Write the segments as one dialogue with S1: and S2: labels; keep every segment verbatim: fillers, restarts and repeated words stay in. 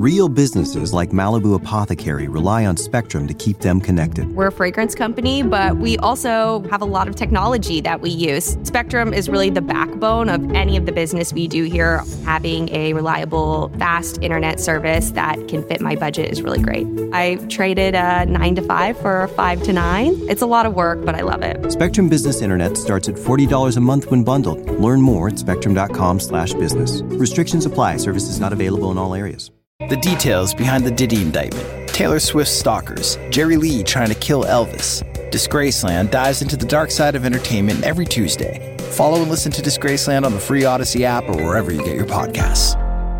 S1: Real businesses like Malibu Apothecary rely on Spectrum to keep them connected.
S2: We're a fragrance company, but we also have a lot of technology that we use. Spectrum is really the backbone of any of the business we do here. Having a reliable, fast internet service that can fit my budget is really great. I traded a nine to five for a five to nine. It's a lot of work, but I love it.
S1: Spectrum Business Internet starts at forty dollars a month when bundled. Learn more at spectrum.com slash business. Restrictions apply. Services not available in all areas.
S3: The details behind the Diddy indictment. Taylor Swift's stalkers. Jerry Lee trying to kill Elvis. Disgraceland dives into the dark side of entertainment every Tuesday. Follow and listen to Disgraceland on the free Odyssey app or wherever you get your podcasts.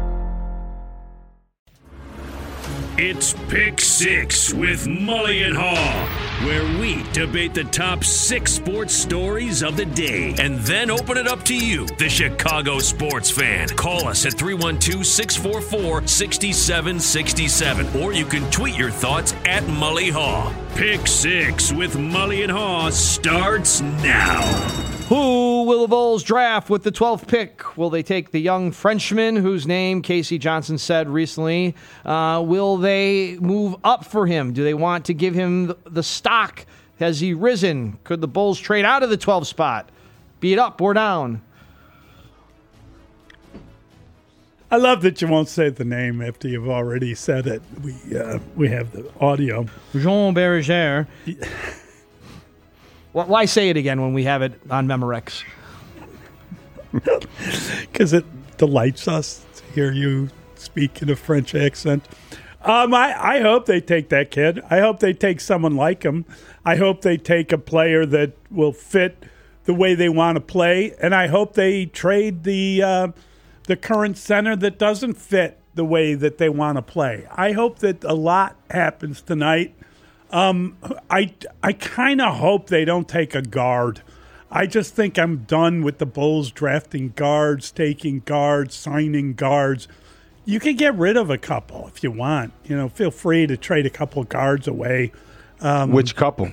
S4: It's Pick Six with Mully and Haw, where we debate the top six sports stories of the day and then open it up to you, the Chicago sports fan. Call us at three one two, six four four, six seven six seven, or you can tweet your thoughts at Mully Haw. Pick Six with Mully and Haw starts now.
S5: Who will the Bulls draft with the twelfth pick? Will they take the young Frenchman whose name Casey Johnson said recently? Uh, will they move up for him? Do they want to give him the, the stock? Has he risen? Could the Bulls trade out of the twelfth spot? Be it up or down?
S6: I love that you won't say the name after you've already said it. We uh, we have the audio.
S5: Jean Berger. Why say it again when we have it on Memorex?
S6: Because it delights us to hear you speak in a French accent. Um, I, I hope they take that kid. I hope they take someone like him. I hope they take a player that will fit the way they want to play. And I hope they trade the uh, the current center that doesn't fit the way that they want to play. I hope that a lot happens tonight. Um, I, I kind of hope they don't take a guard. I just think I'm done with the Bulls drafting guards, taking guards, signing guards. You can get rid of a couple if you want. You know, feel free to trade a couple of guards away. Um,
S7: Which couple?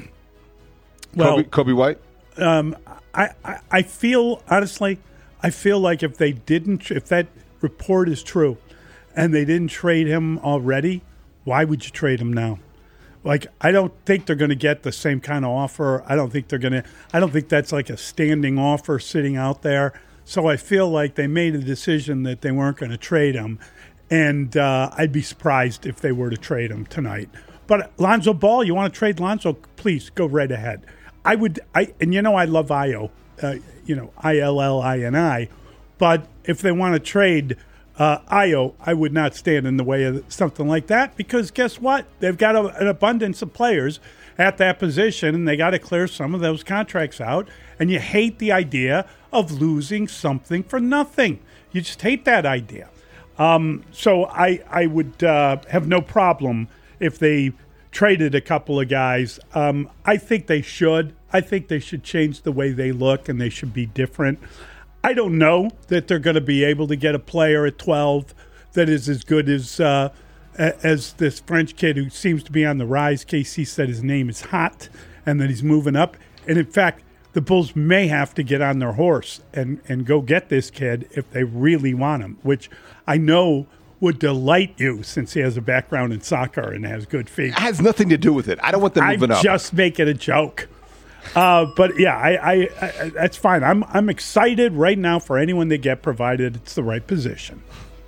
S6: Well,
S7: Kobe, Kobe White?
S6: Um, I, I, I feel, honestly, I feel like if they didn't, if that report is true and they didn't trade him already, why would you trade him now? Like, I don't think they're going to get the same kind of offer. I don't think they're going to – I don't think that's like a standing offer sitting out there. So I feel like they made a decision that they weren't going to trade him. And uh, I'd be surprised if they were to trade him tonight. But Lonzo Ball, you want to trade Lonzo? Please, go right ahead. I would – I and you know I love Io, uh, you know, I L L I N I. But if they want to trade – Uh, Io, I would not stand in the way of something like that because guess what? They've got a, an abundance of players at that position, and they got to clear some of those contracts out. And you hate the idea of losing something for nothing. You just hate that idea. Um, so I, I would uh, have no problem if they traded a couple of guys. Um, I think they should. I think they should change the way they look, and they should be different. I don't know that they're going to be able to get a player at twelve that is as good as uh, as this French kid who seems to be on the rise. K C said his name is hot and that he's moving up. And, in fact, the Bulls may have to get on their horse and, and go get this kid if they really want him, which I know would delight you since he has a background in soccer and has good feet.
S7: It has nothing to do with it. I don't want them moving
S6: I'm
S7: up.
S6: I'm just making a joke. Uh, but yeah, I, I, I, that's fine. I'm I'm excited right now for anyone they get, provided it's the right position.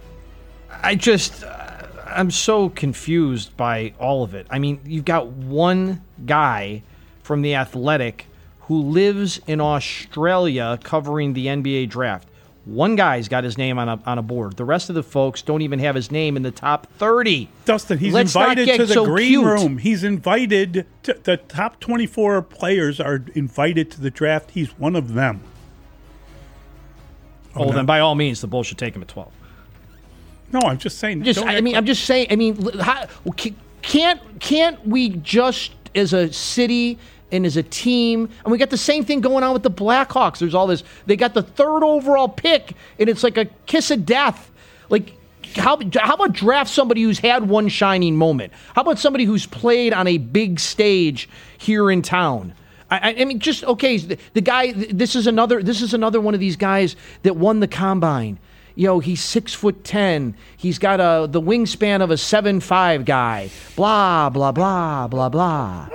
S5: I just, uh, I'm so confused by all of it. I mean, you've got one guy from The Athletic who lives in Australia covering the N B A draft. One guy's got his name on a on a board. The rest of the folks don't even have his name in the top thirty.
S6: Dustin, he's
S5: Let's
S6: invited to the
S5: so
S6: green
S5: cute.
S6: room. He's invited to the top twenty-four players are invited to the draft. He's one of them.
S5: Oh, oh no. Then by all means, the Bulls should take him at twelve.
S6: No, I'm just saying.
S5: Just, I mean, like- I'm just saying. I mean, how, can't can't we just as a city and as a team, and we got the same thing going on with the Blackhawks. There's all this. They got the third overall pick, and it's like a kiss of death. Like, how how about draft somebody who's had one shining moment? How about somebody who's played on a big stage here in town? I, I mean, just okay. The, the guy. This is another. This is another one of these guys that won the combine. you know, he's six foot ten. He's got a the wingspan of a seven five guy. Blah blah blah blah blah.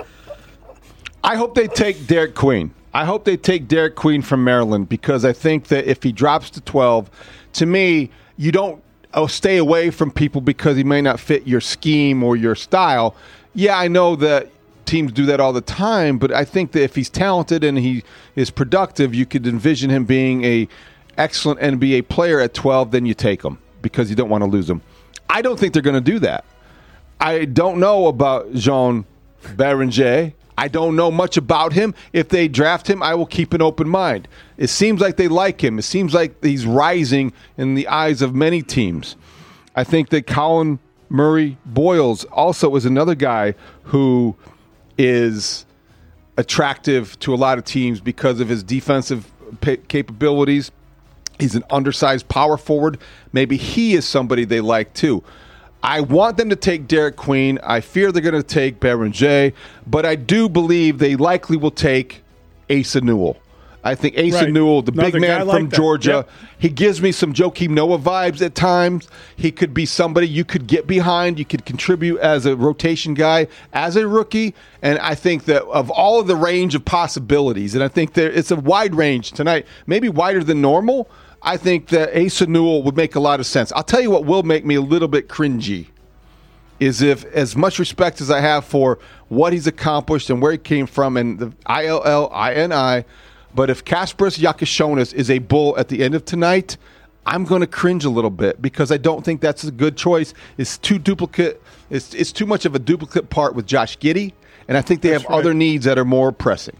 S7: I hope they take Derek Queen. I hope they take Derek Queen from Maryland, because I think that if he drops to twelve, to me, you don't oh, stay away from people because he may not fit your scheme or your style. Yeah, I know that teams do that all the time, but I think that if he's talented and he is productive, you could envision him being a excellent N B A player at twelve. Then you take him because you don't want to lose him. I don't think they're going to do that. I don't know about Jean Beringer. I don't know much about him. If they draft him, I will keep an open mind. It seems like they like him. It seems like he's rising in the eyes of many teams. I think that Colin Murray Boyles also is another guy who is attractive to a lot of teams because of his defensive pa- capabilities. He's an undersized power forward. Maybe he is somebody they like too. I want them to take Derek Queen. I fear they're going to take Beringer, but I do believe they likely will take Asa Newell. I think Asa
S6: Right.
S7: Newell, the
S6: Another
S7: big man
S6: guy like
S7: from
S6: that.
S7: Georgia,
S6: Yep.
S7: he gives me some Joakim Noah vibes at times. He could be somebody you could get behind. You could contribute as a rotation guy, as a rookie. And I think that of all of the range of possibilities, and I think there it's a wide range tonight, maybe wider than normal, I think that Asa Newell would make a lot of sense. I'll tell you what will make me a little bit cringy is if, as much respect as I have for what he's accomplished and where he came from and the I L L I N I, but if Kasparas Yakashonis is a Bull at the end of tonight, I'm going to cringe a little bit because I don't think that's a good choice. It's too duplicate. It's, it's too much of a duplicate part with Josh Giddey, and I think they
S6: That's
S7: have
S6: right.
S7: other needs that are more pressing.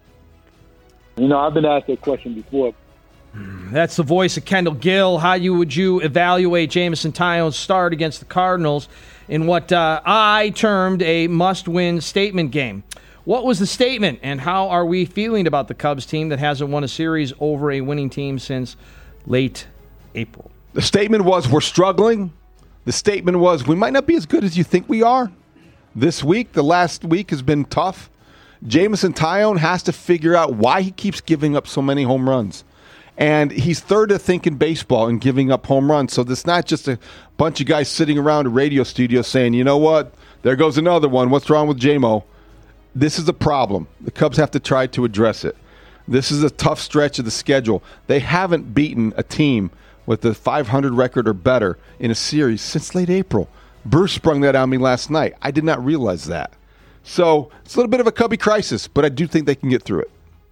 S8: You know, I've been asked that question before.
S5: That's the voice of Kendall Gill. How you would you evaluate Jameson Taillon's start against the Cardinals in what uh, I termed a must-win statement game? What was the statement, and how are we feeling about the Cubs team that hasn't won a series over a winning team since late April?
S7: The statement was, we're struggling. The statement was, we might not be as good as you think we are. This week, the last week has been tough. Jameson Taillon has to figure out why he keeps giving up so many home runs. And he's third, I think, in baseball in giving up home runs. So it's not just a bunch of guys sitting around a radio studio saying, you know what, there goes another one. What's wrong with J-Mo? This is a problem. The Cubs have to try to address it. This is a tough stretch of the schedule. They haven't beaten a team with a five hundred record or better in a series since late April. Bruce sprung that on me last night. I did not realize that. So it's a little bit of a Cubby crisis, but I do think they can get through it.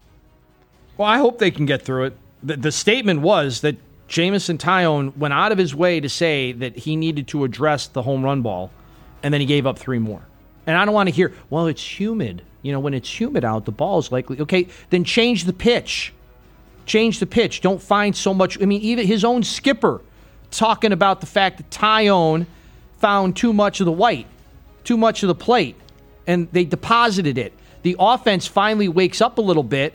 S5: Well, I hope they can get through it. The, the statement was that Jameson Taillon went out of his way to say that he needed to address the home run ball, and then he gave up three more. And I don't want to hear, well, it's humid. You know, when it's humid out, the ball is likely. Okay, then change the pitch. Change the pitch. Don't find so much. I mean, even his own skipper talking about the fact that Taillon found too much of the white, too much of the plate, and they deposited it. The offense finally wakes up a little bit,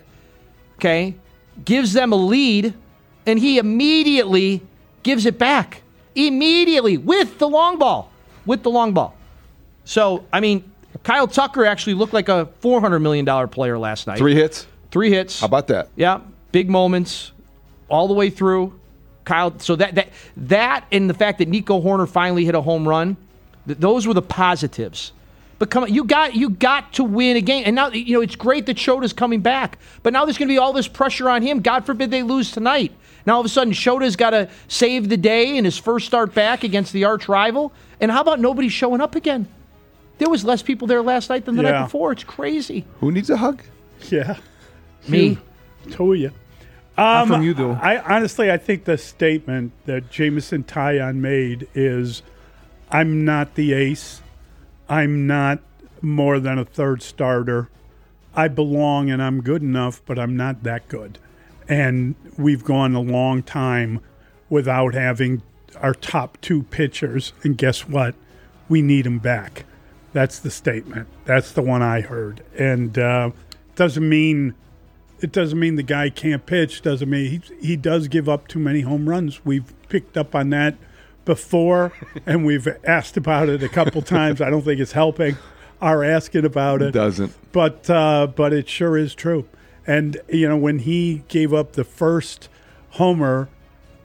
S5: okay, gives them a lead, and he immediately gives it back. Immediately with the long ball. With the long ball. So, I mean, Kyle Tucker actually looked like a four hundred million dollars player last night.
S7: Three hits?
S5: Three hits.
S7: How about that?
S5: Yeah, big moments all the way through. Kyle, so that that that and the fact that Nico Horner finally hit a home run, th- those were the positives. But come on, you got you got to win a game. And now, you know, it's great that Shota's coming back. But now there's going to be all this pressure on him. God forbid they lose tonight. Now all of a sudden Shota's got to save the day in his first start back against the arch rival. And how about nobody showing up again? There was less people there last night than the
S6: Yeah.
S5: night before. It's crazy.
S7: Who needs a hug?
S6: Yeah.
S5: Me?
S6: Two of you.
S5: Not
S6: Um,
S5: from you, though.
S6: I honestly, I think the statement that Jameson Taillon made is, "I'm not the ace. I'm not more than a third starter. I belong and I'm good enough, but I'm not that good." And we've gone a long time without having our top two pitchers, and guess what? We need them back. That's the statement. That's the one I heard, and uh, doesn't mean. It doesn't mean the guy can't pitch. Doesn't mean he he does give up too many home runs. We've picked up on that before, and we've asked about it a couple times. I don't think it's helping our asking about it.
S7: It doesn't.
S6: But uh, but it sure is true. And you know, when he gave up the first homer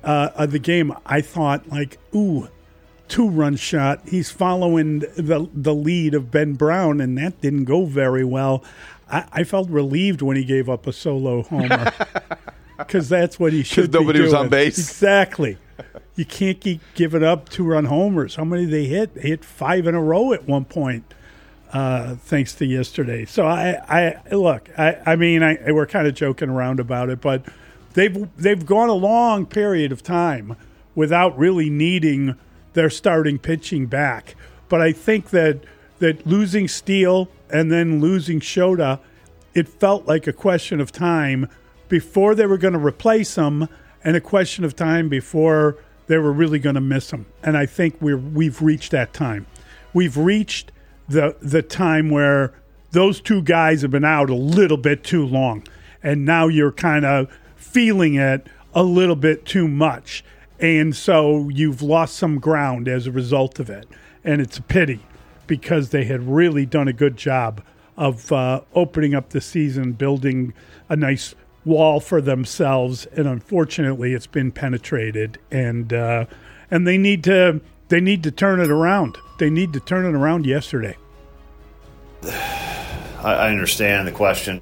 S6: uh, of the game, I thought, like, ooh, two-run shot. He's following the the lead of Ben Brown, and that didn't go very well. I, I felt relieved when he gave up a solo homer because that's what he should be doing.
S7: Because nobody was on base.
S6: Exactly. You can't keep giving up two-run homers. How many did they hit? They hit five in a row at one point, uh, thanks to yesterday. So I, I look. I, I mean, I, we're kind of joking around about it, but they've they've gone a long period of time without really needing their starting pitching back. But I think that that losing Steele and then losing Shota, it felt like a question of time before they were going to replace him, and a question of time before they were really going to miss him. And I think we're we've reached that time. We've reached the the time where those two guys have been out a little bit too long, and now you're kind of feeling it a little bit too much. And so you've lost some ground as a result of it. And it's a pity because they had really done a good job of uh, opening up the season, building a nice wall for themselves. And unfortunately, it's been penetrated. And uh, and they need to they need to turn it around. They need to turn it around yesterday.
S9: I understand the question.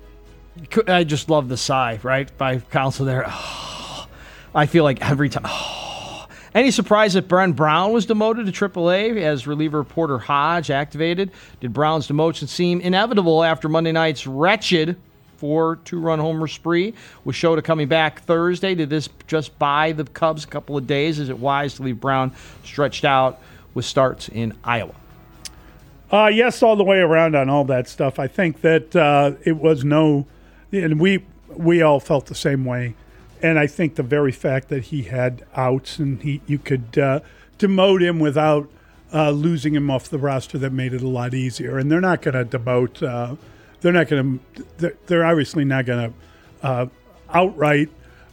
S5: I just love the sigh, right, by Counsell there. Oh, I feel like every time. Oh. Any surprise that Ben Brown was demoted to triple A as reliever Porter Hodge activated? Did Brown's demotion seem inevitable after Monday night's wretched four two-run homer spree? With Shota coming back Thursday, did this just buy the Cubs a couple of days? Is it wise to leave Brown stretched out with starts in Iowa?
S6: Uh, yes, all the way around on all that stuff. I think that uh, it was no, and we we all felt the same way. And I think the very fact that he had outs and he you could uh, demote him without uh, losing him off the roster, that made it a lot easier. And they're not going to demote. Uh, they're not going to. They're, they're obviously not going to uh, outright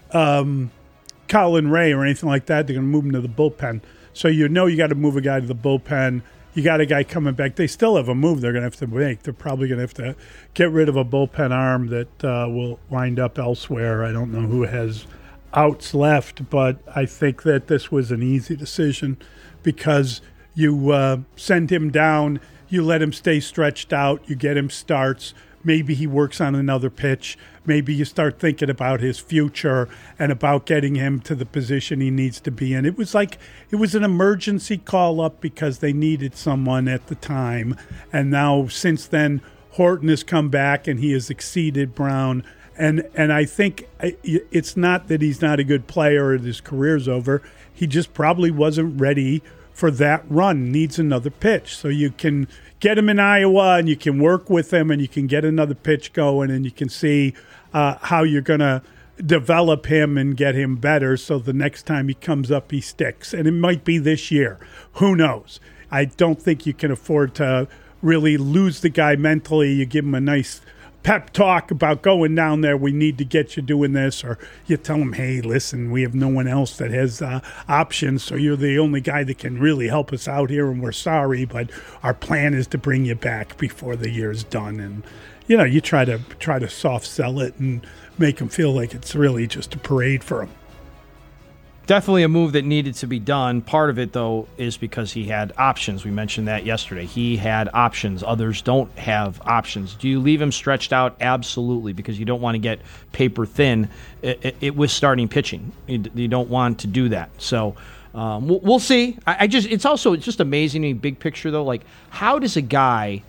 S6: um, Colin Ray or anything like that. They're going to move him to the bullpen. So you know you got to move a guy to the bullpen. You got a guy coming back. They still have a move they're going to have to make. They're probably going to have to get rid of a bullpen arm that uh, will wind up elsewhere. I don't know who has outs left, but I think that this was an easy decision because you uh, send him down, you let him stay stretched out, you get him starts. Maybe he works on another pitch. Maybe you start thinking about his future and about getting him to the position he needs to be in. It was like it was an emergency call-up because they needed someone at the time. And now, since then, Horton has come back and he has exceeded Brown. And and I think it's not that he's not a good player or his career's over. He just probably wasn't ready for that run, needs another pitch. So you can get him in Iowa and you can work with him and you can get another pitch going and you can see uh, how you're going to develop him and get him better so the next time he comes up he sticks. And it might be this year. Who knows? I don't think you can afford to really lose the guy mentally. You give him a nice pep talk about going down there, we need to get you doing this, or you tell him, hey, listen, we have no one else that has uh, options, so you're the only guy that can really help us out here, and we're sorry, but our plan is to bring you back before the year's done. And, you know, you try to try to soft sell it and make him feel like it's really just a parade for him.
S5: Definitely a move that needed to be done. Part of it, though, is because he had options. We mentioned that yesterday. He had options. Others don't have options. Do you leave him stretched out? Absolutely, because you don't want to get paper thin it, it, it with starting pitching. You, you don't want to do that. So um, we'll, we'll see. I, I just it's also it's just amazing to me, big picture, though. Like, how does a guy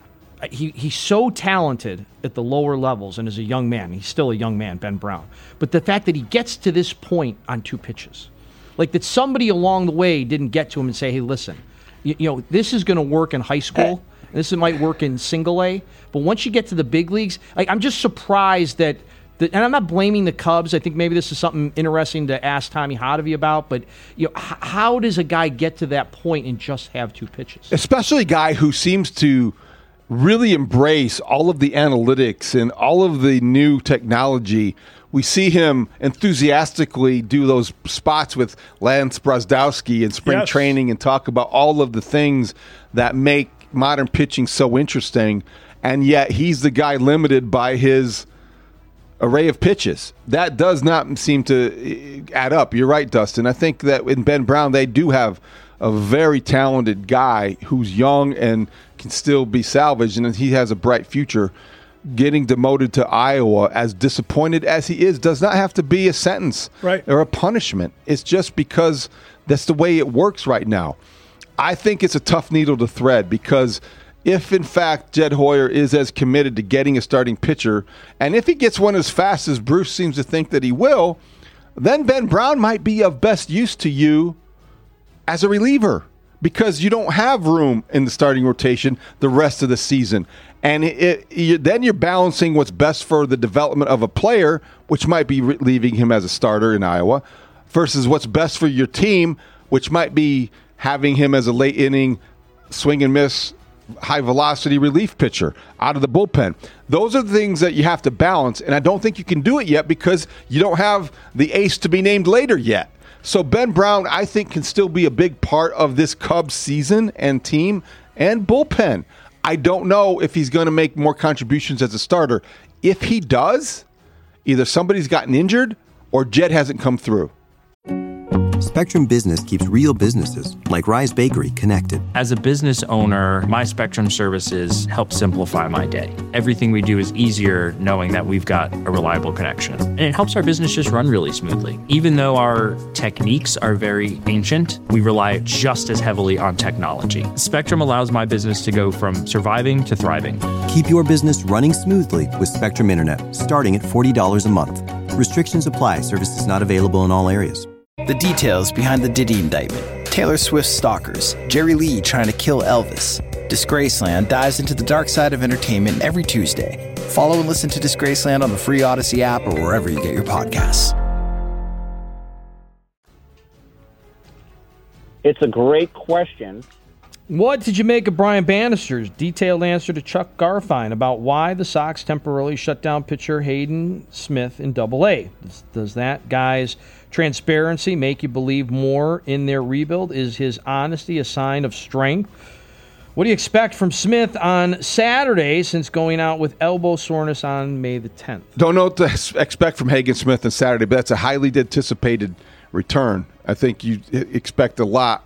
S5: He he's so talented at the lower levels and as a young man. He's still a young man, Ben Brown. But the fact that he gets to this point on two pitches, like that somebody along the way didn't get to him and say, hey, listen, you, you know, this is going to work in high school. And this might work in single A. But once you get to the big leagues, like, I'm just surprised that, that, and I'm not blaming the Cubs. I think maybe this is something interesting to ask Tommy Hotovy about. But you know, h- how does a guy get to that point and just have two pitches?
S7: Especially a guy who seems to really embrace all of the analytics and all of the new technology. We see him enthusiastically do those spots with Lance Brozdowski in spring yes. training and talk about all of the things that make modern pitching so interesting. And yet he's the guy limited by his array of pitches. That does not seem to add up. You're right, Dustin. I think that in Ben Brown, they do have a very talented guy who's young and can still be salvaged, and he has a bright future. Getting demoted to Iowa, as disappointed as he is, does not have to be a sentence
S6: right.
S7: or a punishment. It's just because that's the way it works right now. I think it's a tough needle to thread because if, in fact, Jed Hoyer is as committed to getting a starting pitcher, and if he gets one as fast as Bruce seems to think that he will, then Ben Brown might be of best use to you as a reliever because you don't have room in the starting rotation the rest of the season. And it, it, you, then you're balancing what's best for the development of a player, which might be re- leaving him as a starter in Iowa, versus what's best for your team, which might be having him as a late inning swing and miss high-velocity relief pitcher out of the bullpen. Those are the things that you have to balance, and I don't think you can do it yet because you don't have the ace to be named later yet. So Ben Brown, I think, can still be a big part of this Cubs season and team and bullpen. I don't know if he's going to make more contributions as a starter. If he does, either somebody's gotten injured or Jed hasn't come through.
S1: Spectrum Business keeps real businesses, like Rise Bakery, connected.
S10: As a business owner, my Spectrum services help simplify my day. Everything we do is easier knowing that we've got a reliable connection. And it helps our business just run really smoothly. Even though our techniques are very ancient, we rely just as heavily on technology. Spectrum allows my business to go from surviving to thriving.
S1: Keep your business running smoothly with Spectrum Internet, starting at forty dollars a month. Restrictions apply. Services not available in all areas.
S3: The details behind the Diddy indictment. Taylor Swift's stalkers. Jerry Lee trying to kill Elvis. Disgraceland dives into the dark side of entertainment every Tuesday. Follow and listen to Disgraceland on the free Odyssey app or wherever you get your podcasts.
S11: It's a great question.
S5: What did you make of Brian Bannister's detailed answer to Chuck Garfien about why the Sox temporarily shut down pitcher Hayden Smith in Double A? Does, does that guy's transparency make you believe more in their rebuild? Is his honesty a sign of strength? What do you expect from Smith on Saturday since going out with elbow soreness on May the tenth?
S7: Don't know what to expect from Hagen Smith on Saturday, but that's a highly anticipated return. I think you expect a lot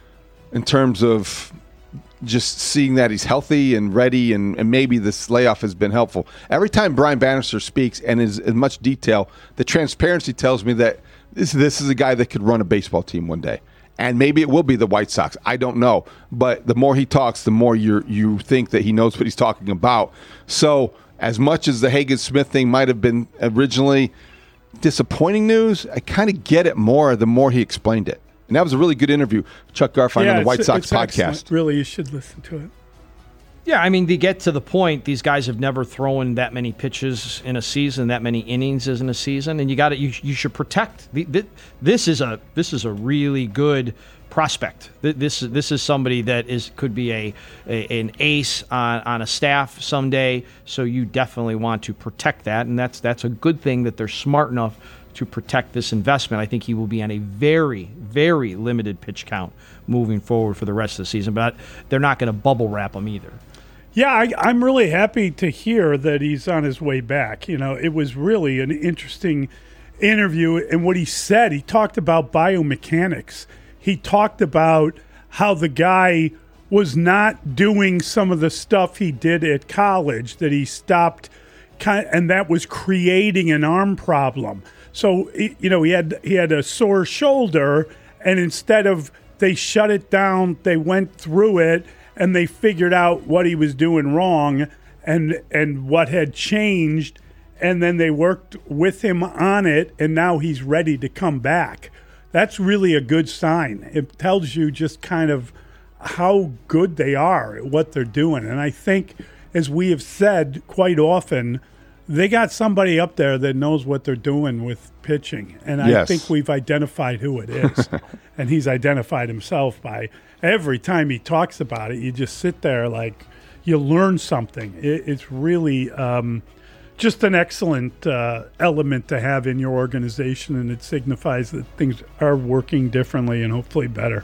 S7: in terms of just seeing that he's healthy and ready, and, and maybe this layoff has been helpful. Every time Brian Bannister speaks and is in much detail, the transparency tells me that this, this is a guy that could run a baseball team one day. And maybe it will be the White Sox. I don't know. But the more he talks, the more you you think that he knows what he's talking about. So as much as the Hagen Smith thing might have been originally disappointing news, I kind of get it more the more he explained it. And that was a really good interview, Chuck Garfien
S6: yeah,
S7: on the White
S6: it's,
S7: Sox
S6: it's
S7: podcast.
S6: Excellent. Really, you should listen to it.
S5: Yeah, I mean, to get to the point, these guys have never thrown that many pitches in a season, that many innings in a season, and you got to you, you should protect. The, the, this is a this is a really good prospect. This this is somebody that is could be a, a an ace on, on a staff someday. So you definitely want to protect that, and that's that's a good thing that they're smart enough to protect this investment. I think he will be on a very, very limited pitch count moving forward for the rest of the season, but they're not going to bubble wrap him either.
S6: Yeah, I, I'm really happy to hear that he's on his way back. You know, it was really an interesting interview, and what he said, he talked about biomechanics. He talked about how the guy was not doing some of the stuff he did at college, that he stopped, and that was creating an arm problem. So, you know, he had he had a sore shoulder, and instead of they shut it down, they went through it, and they figured out what he was doing wrong and and what had changed, and then they worked with him on it, and now he's ready to come back. That's really a good sign. It tells you just kind of how good they are at what they're doing. And I think, as we have said quite often, they got somebody up there that knows what they're doing with pitching. And I
S7: yes.
S6: think we've identified who it is. And he's identified himself by every time he talks about it, you just sit there like you learn something. It, it's really um, just an excellent uh, element to have in your organization, and it signifies that things are working differently and hopefully better.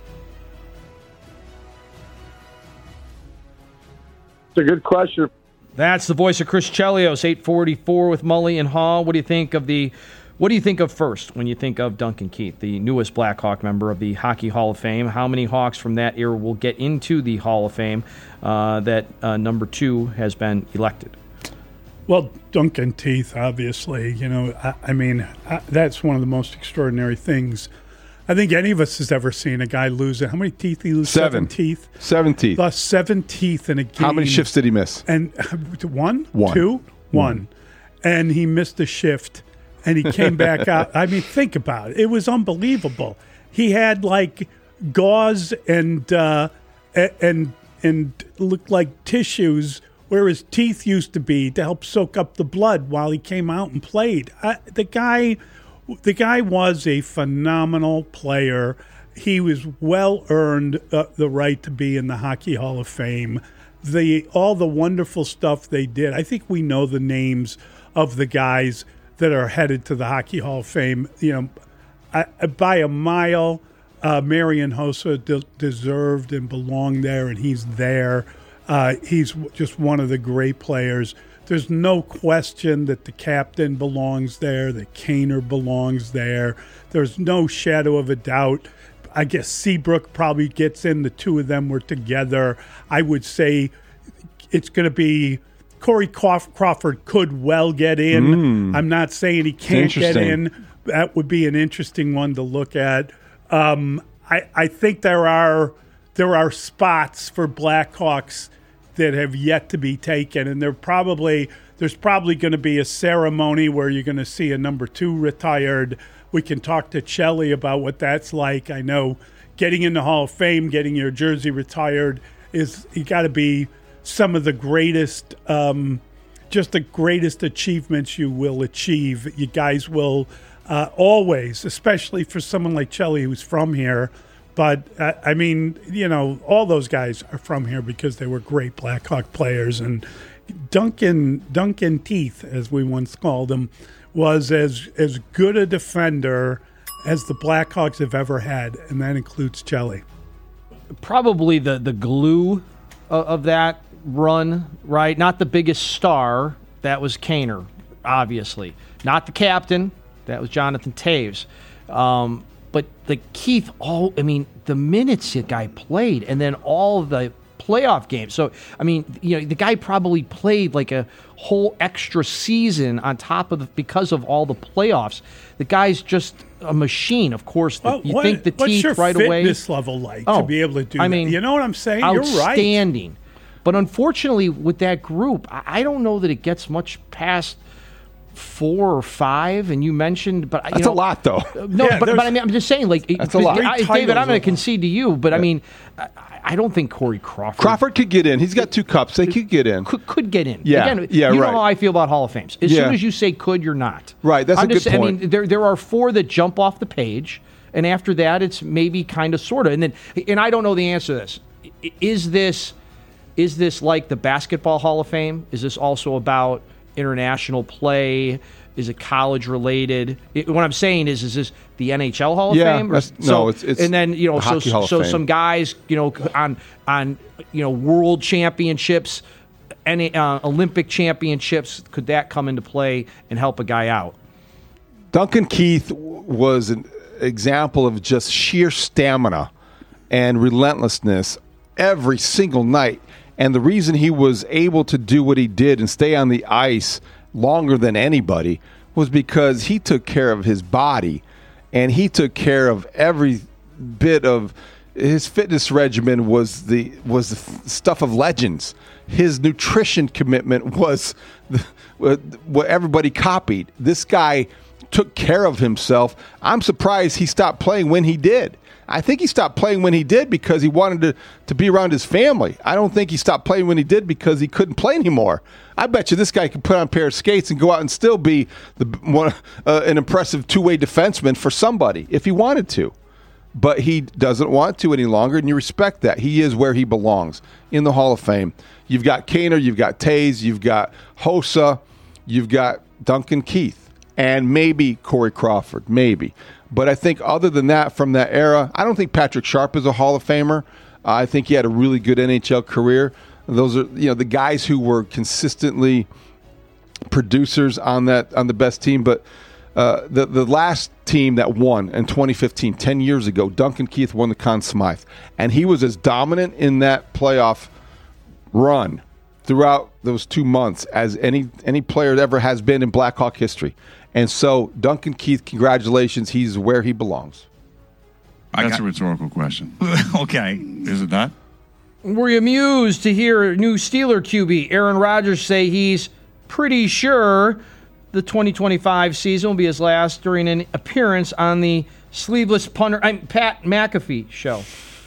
S8: It's a good question.
S5: That's the voice of Chris Chelios, eight forty-four with Mully and Haw. What do you think of the? What do you think of first when you think of Duncan Keith, the newest Blackhawk member of the Hockey Hall of Fame? How many Hawks from that era will get into the Hall of Fame uh, that uh, number two has been elected?
S6: Well, Duncan Keith, obviously. You know, I, I mean, I, that's one of the most extraordinary things I think any of us has ever seen a guy lose it. How many teeth did he lose?
S7: Seven.
S6: Seven teeth.
S7: Seven teeth.
S6: Lost seven teeth in a game.
S7: How many shifts did he miss?
S6: And one,
S7: one,
S6: two, one,
S7: one.
S6: And he missed a shift, and he came back out. I mean, think about it. It was unbelievable. He had like gauze and uh, and and looked like tissues where his teeth used to be to help soak up the blood while he came out and played. I, the guy. The guy was a phenomenal player. He was well earned uh, the right to be in the Hockey Hall of Fame. The all the wonderful stuff they did. I think we know the names of the guys that are headed to the Hockey Hall of Fame. You know, I, by a mile. Uh, Marian Hossa de- deserved and belonged there, and he's there. Uh, he's just one of the great players. There's no question that the captain belongs there, that Kaner belongs there. There's no shadow of a doubt. I guess Seabrook probably gets in. The two of them were together. I would say it's going to be Corey Crawford could well get in.
S7: Mm.
S6: I'm not saying he can't get in. That would be an interesting one to look at. Um, I, I think there are there are spots for Blackhawks that have yet to be taken, and they're probably there's probably going to be a ceremony where you're going to see a number two retired. We can talk to Chelly about what that's like. I know getting in the Hall of Fame, getting your jersey retired is you got to be some of the greatest, um, just the greatest achievements you will achieve. You guys will uh, always, especially for someone like Chelly who's from here. But, uh, I mean, you know, all those guys are from here because they were great Blackhawk players. And Duncan Duncan Teeth, as we once called him, was as as good a defender as the Blackhawks have ever had, and that includes Chelly.
S5: Probably the, the glue of, of that run, right? Not the biggest star. That was Kaner, obviously. Not the captain. That was Jonathan Toews. Um But the Keith, all I mean, the minutes the guy played, and then all of the playoff games. So I mean, you know, the guy probably played like a whole extra season on top of the, because of all the playoffs. The guy's just a machine. Of course, the,
S6: well,
S5: you
S6: what,
S5: think the
S6: what's
S5: teeth
S6: your
S5: right away.
S6: What's fitness level like
S5: oh,
S6: to be able to do
S5: I
S6: that?
S5: mean,
S6: you know what I'm saying? You're right.
S5: Outstanding. But unfortunately, with that group, I, I don't know that it gets much past four or five, and you mentioned, but
S7: that's
S5: you know,
S7: a lot, though.
S5: No,
S7: yeah,
S5: but, but I mean, I'm just saying, like,
S7: that's a lot.
S5: I, David, I'm going to concede to you, but yeah. I mean, I, I don't think Corey Crawford.
S7: Crawford could get in. He's got two cups. They could get in.
S5: Could, could get in.
S7: Yeah,
S5: Again,
S7: yeah,
S5: you
S7: right.
S5: know how I feel about Hall of Fames. As yeah. soon as you say could, you're not.
S7: Right. That's
S5: I'm
S7: a
S5: just,
S7: good point.
S5: I mean, there there are four that jump off the page, and after that, it's maybe kind of, sort of, and then, and I don't know the answer to this. Is this is this like the Basketball Hall of Fame? Is this also about international play? Is it college related? It, what I'm saying is, is this the N H L Hall of
S7: yeah,
S5: Fame?
S7: Or,
S5: so,
S7: no, it's, it's
S5: and then you know,
S7: the
S5: so so some guys, you know, on on you know world championships, any uh, Olympic championships, could that come into play and help a guy out?
S7: Duncan Keith was an example of just sheer stamina and relentlessness every single night, and the reason he was able to do what he did and stay on the ice longer than anybody was because he took care of his body, and he took care of every bit of his fitness regimen was the was the stuff of legends. His nutrition commitment was the, what everybody copied. This guy took care of himself. I'm surprised he stopped playing when he did. I think he stopped playing when he did because he wanted to, to be around his family. I don't think he stopped playing when he did because he couldn't play anymore. I bet you this guy could put on a pair of skates and go out and still be the one, uh, an impressive two-way defenseman for somebody if he wanted to. But he doesn't want to any longer, and you respect that. He is where he belongs, in the Hall of Fame. You've got Kaner, you've got Toews, you've got Hossa, you've got Duncan Keith, and maybe Corey Crawford, maybe. But I think other than that, from that era, I don't think Patrick Sharp is a Hall of Famer. Uh, I think he had a really good N H L career. Those are, you know, the guys who were consistently producers on that on the best team. But uh, the the last team that won in twenty fifteen, ten years ago, Duncan Keith won the Conn Smythe, and he was as dominant in that playoff run throughout those two months as any any player ever has been in Blackhawk history. And so, Duncan Keith, congratulations. He's where he belongs.
S12: That's got- a rhetorical question. Okay. Is it not?
S5: Were you amused to hear new Steeler Q B Aaron Rodgers say he's pretty sure the twenty twenty-five season will be his last during an appearance on the Sleeveless Punter, I'm Pat McAfee show?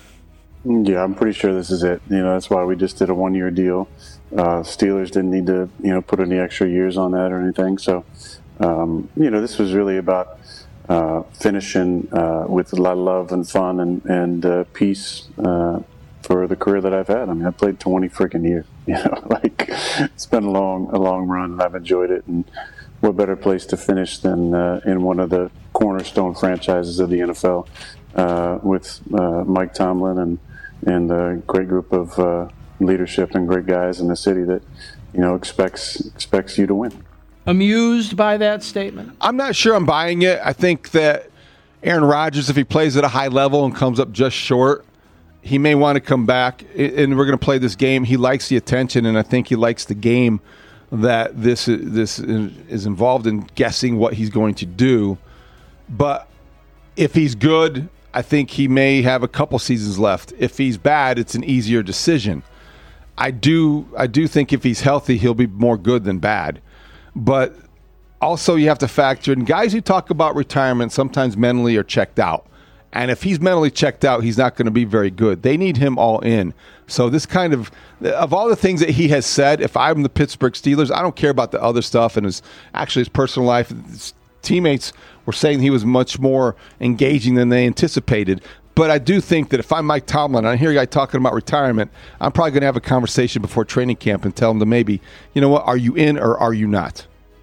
S13: Yeah, I'm pretty sure this is it. You know, that's why we just did a one-year deal. Uh, Steelers didn't need to, you know, put any extra years on that or anything. So, um, you know, this was really about uh, finishing uh, with a lot of love and fun and, and uh, peace uh, for the career that I've had. I mean, I played twenty freaking years. You know, like it's been a long, a long run, and I've enjoyed it. And what better place to finish than uh, in one of the cornerstone franchises of the N F L uh, with uh, Mike Tomlin and and a great group of uh, leadership and great guys in the city that, you know, expects expects you to win.
S5: Amused by that statement?
S7: I'm not sure I'm buying it. I think that Aaron Rodgers, if he plays at a high level and comes up just short, he may want to come back, and we're going to play this game. He likes the attention, and I think he likes the game that this this is involved in guessing what he's going to do. But if he's good, I think he may have a couple seasons left. If he's bad, it's an easier decision. I do I do think if he's healthy, he'll be more good than bad. But also you have to factor in guys who talk about retirement sometimes mentally are checked out. And if he's mentally checked out, he's not going to be very good. They need him all in. So this kind of, of all the things that he has said, if I'm the Pittsburgh Steelers, I don't care about the other stuff and his actually his personal life. His teammates were saying he was much more engaging than they anticipated. But I do think that if I'm Mike Tomlin and I hear a guy talking about retirement, I'm probably going to have a conversation before training camp and tell him to maybe, you know what, are you in or are you not?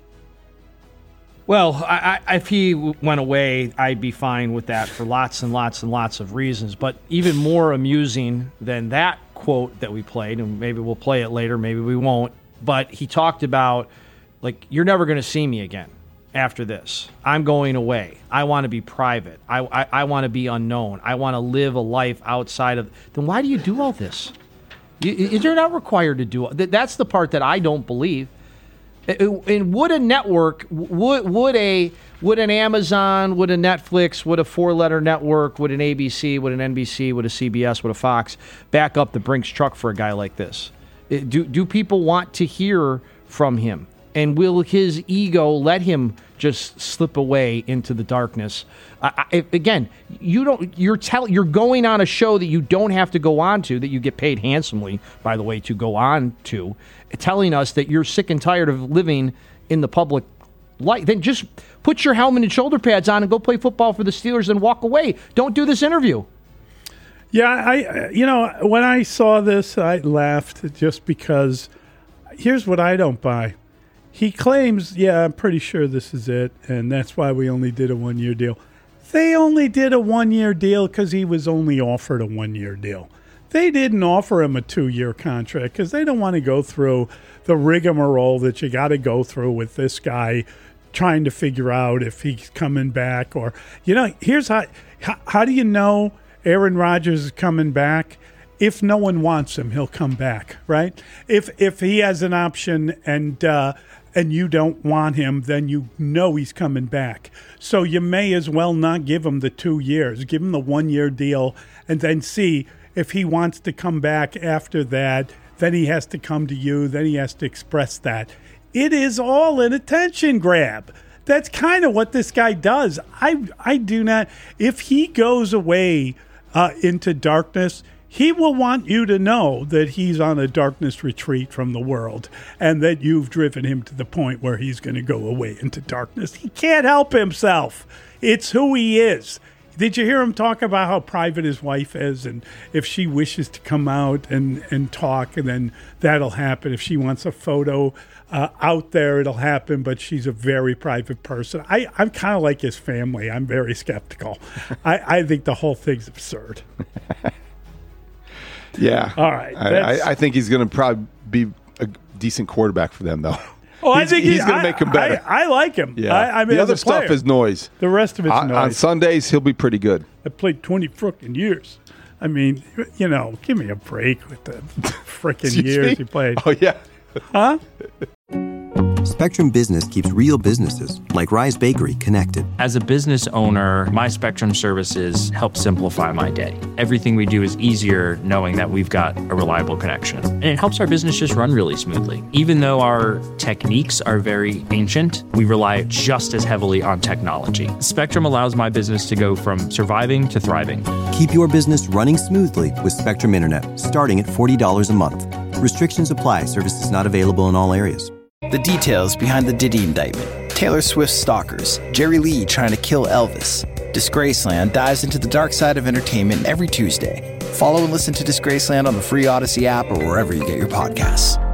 S5: Well, I, I, if he went away, I'd be fine with that for lots and lots and lots of reasons. But even more amusing than that quote that we played, and maybe we'll play it later, maybe we won't, but he talked about, like, you're never going to see me again after this. I'm going away. I want to be private. I, I, I want to be unknown. I want to live a life outside of... Then why do you do all this? You, you're not required to do... That's the part that I don't believe. And would a network, would would a would an Amazon, would a Netflix, would a four-letter network, would an A B C, would an N B C, would a C B S, would a Fox back up the Brinks truck for a guy like this? Do do people want to hear from him? And will his ego let him just slip away into the darkness? I, I, again, you don't. You're tell, You're going on a show that you don't have to go on to, that you get paid handsomely, by the way, to go on to, telling us that you're sick and tired of living in the public light. Then just put your helmet and shoulder pads on and go play football for the Steelers and walk away. Don't do this interview.
S6: Yeah, I. You know, when I saw this, I laughed just because. Here's what I don't buy. He claims, yeah, I'm pretty sure this is it, and that's why we only did a one-year deal. They only did a one-year deal because he was only offered a one-year deal. They didn't offer him a two-year contract because they don't want to go through the rigmarole that you got to go through with this guy trying to figure out if he's coming back or, you know, here's how, how, how do you know Aaron Rodgers is coming back? If no one wants him, he'll come back, right? If if he has an option and uh, and you don't want him, then you know he's coming back. So you may as well not give him the two years. Give him the one-year deal and then see if he wants to come back after that. Then he has to come to you. Then he has to express that. It is all an attention grab. That's kind of what this guy does. I, I do not – if he goes away uh, into darkness – he will want you to know that he's on a darkness retreat from the world and that you've driven him to the point where he's going to go away into darkness. He can't help himself. It's who he is. Did you hear him talk about how private his wife is and if she wishes to come out and, and talk, and then that'll happen. If she wants a photo uh, out there, it'll happen, but she's a very private person. I, I'm kind of like his family. I'm very skeptical. I, I think the whole thing's absurd.
S7: Yeah.
S6: All right.
S7: I,
S6: that's-
S7: I, I think he's going to probably be a decent quarterback for them, though.
S6: Oh, I
S7: he's,
S6: think
S7: he's
S6: he-
S7: going
S6: I-
S7: to make him better.
S6: I, I like him.
S7: Yeah.
S6: I, I mean,
S7: the
S6: as
S7: other
S6: a
S7: stuff
S6: player.
S7: is noise.
S6: The rest of it's
S7: on,
S6: noise.
S7: On Sundays, he'll be pretty good.
S6: I played twenty frickin' years. I mean, you know, give me a break with the frickin'
S1: Excuse
S6: years
S1: me?
S6: he played.
S7: Oh, yeah.
S6: Huh?
S1: Spectrum Business keeps real businesses, like Rise Bakery, connected.
S10: As a business owner, my Spectrum services help simplify my day. Everything we do is easier knowing that we've got a reliable connection. And it helps our business just run really smoothly. Even though our techniques are very ancient, we rely just as heavily on technology. Spectrum allows my business to go from surviving to thriving.
S1: Keep your business running smoothly with Spectrum Internet, starting at forty dollars a month. Restrictions apply. Services not available in all areas.
S3: The details behind the Diddy indictment. Taylor Swift stalkers. Jerry Lee trying to kill Elvis. Disgraceland dives into the dark side of entertainment every Tuesday. Follow and listen to Disgraceland on the free Odyssey app or wherever you get your podcasts.